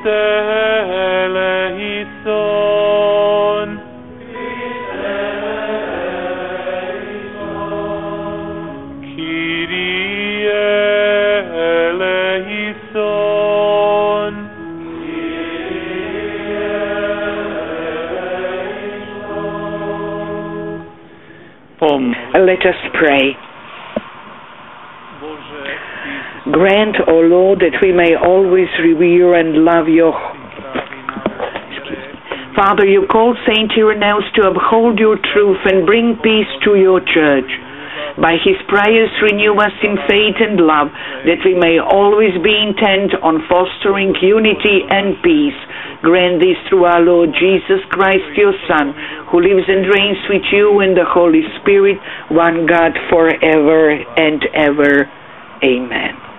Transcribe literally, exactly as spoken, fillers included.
eleison. Kyrie eleison. Pom. Let us pray. Grant, O Lord, that we may always revere and love your... Father, you called Saint Irenaeus to uphold your truth and bring peace to your church. By his prayers, renew us in faith and love, that we may always be intent on fostering unity and peace. Grant this through our Lord Jesus Christ, your Son, who lives and reigns with you in the Holy Spirit, one God, forever and ever. Amen.